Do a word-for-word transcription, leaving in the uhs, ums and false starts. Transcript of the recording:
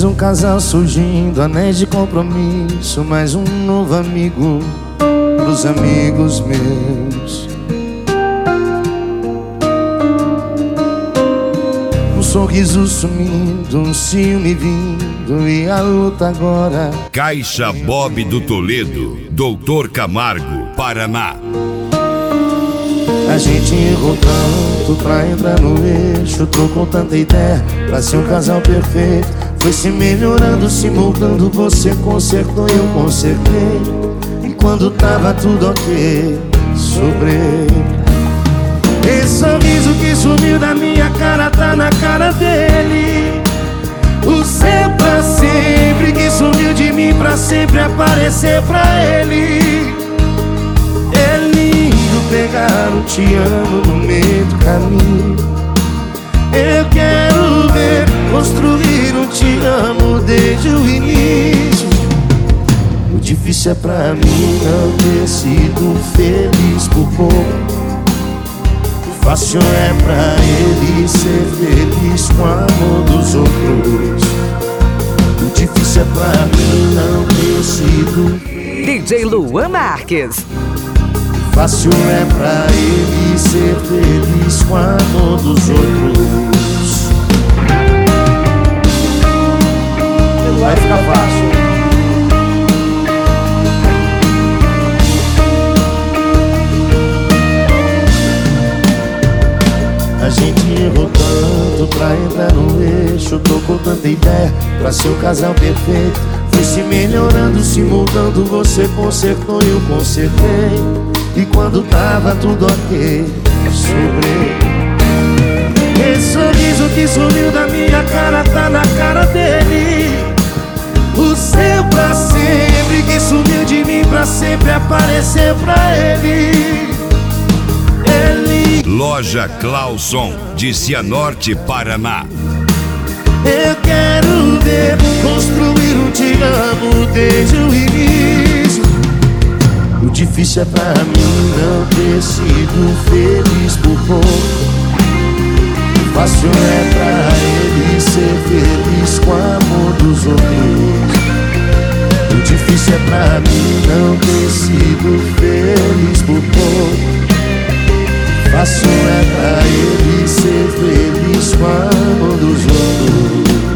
um casal surgindo, anéis de compromisso, mais um novo amigo pros amigos meus. Um sorriso sumindo, um ciúme vindo e a luta agora. Caixa Bob do Toledo, Doutor Camargo, Paraná. A gente errou tanto pra entrar no eixo, trocou tanta ideia pra ser um casal perfeito. Foi se melhorando, se moldando, você consertou e eu consertei. E quando tava tudo ok, sobrei. Esse sorriso que sumiu da minha cara tá na cara dele. O seu pra sempre que sumiu de mim pra sempre aparecer pra ele. É lindo pegar um te amo no meio do caminho. Eu quero ver construir um te amo desde o início. O difícil é pra mim não ter sido feliz por pouco. O fácil é pra ele ser feliz com o amor dos outros. O difícil é pra mim não ter sido D J Luan Marques. Fácil é pra ele ser feliz com o amor dos outros. Vai ficar fácil. A gente errou tanto pra entrar no eixo, trocou tanta ideia pra ser o casal perfeito. Foi se melhorando, se mudando, você consertou e eu consertei. E quando tava tudo ok, sobrei. Esse sorriso que sumiu da minha cara tá na cara dele. O seu pra sempre que sumiu de mim pra sempre apareceu pra ele. Ele... Loja Clauson, de Cianorte, Paraná. Eu quero ver construir um te amo desde o início. O difícil é pra mim não ter sido feliz por pouco. O fácil é pra ele ser feliz com o amor dos outros. O difícil é pra mim não ter sido feliz por pouco. O fácil é pra ele ser feliz com o amor dos outros.